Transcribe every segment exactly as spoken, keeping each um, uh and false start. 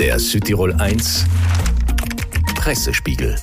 Der Südtirol eins Pressespiegel.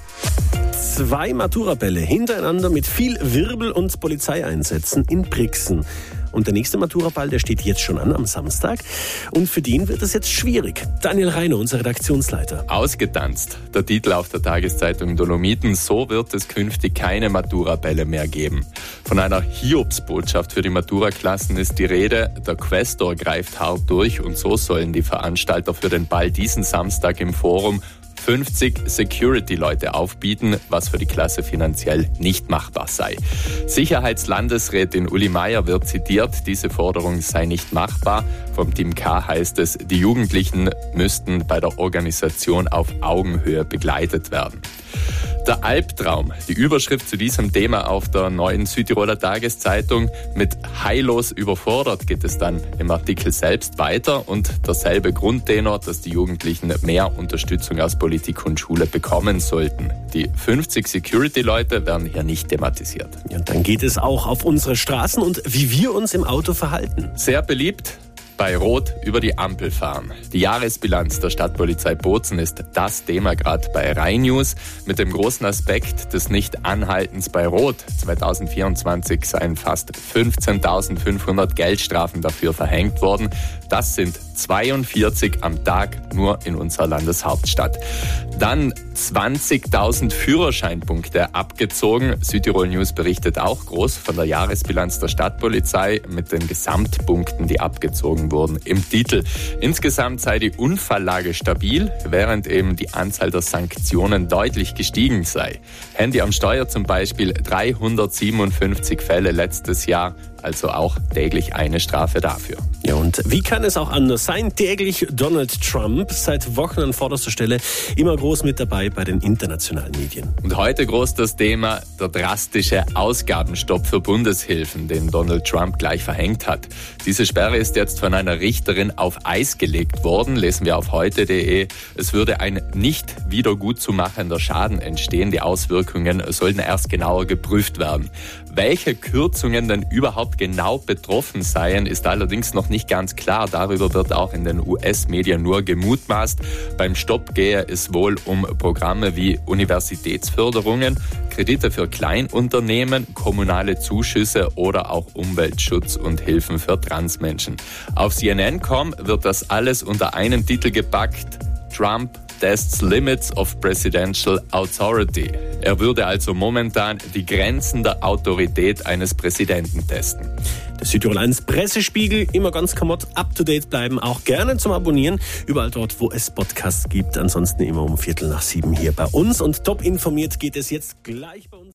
Zwei Maturabälle hintereinander mit viel Wirbel und Polizeieinsätzen in Brixen. Und der nächste Maturaball, der steht jetzt schon an am Samstag. Und für den wird es jetzt schwierig. Daniel Reiner, unser Redaktionsleiter. Ausgetanzt. Der Titel auf der Tageszeitung Dolomiten. So wird es künftig keine Maturabälle mehr geben. Von einer Hiobsbotschaft für die Maturaklassen ist die Rede. Der Quästor greift hart durch und so sollen die Veranstalter für den Ball diesen Samstag im Forum fünfzig Security-Leute aufbieten, was für die Klasse finanziell nicht machbar sei. Sicherheitslandesrätin Uli Meier wird zitiert, diese Forderung sei nicht machbar. Vom Team K heißt es, die Jugendlichen müssten bei der Organisation auf Augenhöhe begleitet werden. Der Albtraum, die Überschrift zu diesem Thema auf der neuen Südtiroler Tageszeitung. Mit heillos überfordert geht es dann im Artikel selbst weiter und derselbe Grundtenor, dass die Jugendlichen mehr Unterstützung aus Politik und Schule bekommen sollten. Die fünfzig Security-Leute werden hier nicht thematisiert. Ja, und dann geht es auch auf unsere Straßen und wie wir uns im Auto verhalten. Sehr beliebt. Bei Rot über die Ampel fahren. Die Jahresbilanz der Stadtpolizei Bozen ist das Thema gerade bei Rhein News mit dem großen Aspekt des Nicht-Anhaltens bei Rot. zwanzig vierundzwanzig seien fast fünfzehntausendfünfhundert Geldstrafen dafür verhängt worden. Das sind zweiundvierzig am Tag nur in unserer Landeshauptstadt. Dann zwanzigtausend Führerscheinpunkte abgezogen. Südtirol News berichtet auch groß von der Jahresbilanz der Stadtpolizei mit den Gesamtpunkten, die abgezogen wurden. Im Titel: Insgesamt sei die Unfalllage stabil, während eben die Anzahl der Sanktionen deutlich gestiegen sei. Handy am Steuer zum Beispiel, dreihundertsiebenundfünfzig Fälle letztes Jahr, also auch täglich eine Strafe dafür. Ja, und wie kann es auch anders sein? Täglich Donald Trump, seit Wochen an vorderster Stelle, immer groß mit dabei bei den internationalen Medien. Und heute groß das Thema der drastische Ausgabenstopp für Bundeshilfen, den Donald Trump gleich verhängt hat. Diese Sperre ist jetzt von einer Richterin auf Eis gelegt worden, lesen wir auf heute punkt de. Es würde ein nicht wiedergutzumachender Schaden entstehen. Die Auswirkungen sollten erst genauer geprüft werden. Welche Kürzungen denn überhaupt genau betroffen seien, ist allerdings noch nicht ganz klar. Darüber wird auch in den U S-Medien nur gemutmaßt. Beim Stopp gehe es wohl um Programme wie Universitätsförderungen, Kredite für Kleinunternehmen, kommunale Zuschüsse oder auch Umweltschutz und Hilfen für Transmenschen. Auf C N N Punkt com wird das alles unter einem Titel gepackt: Trump tests limits of presidential authority. Er würde also momentan die Grenzen der Autorität eines Präsidenten testen. Der Südtirol eins Pressespiegel, immer ganz kamott, up to date bleiben, auch gerne zum Abonnieren, überall dort, wo es Podcasts gibt. Ansonsten immer um Viertel nach sieben hier bei uns. Und top informiert geht es jetzt gleich bei uns.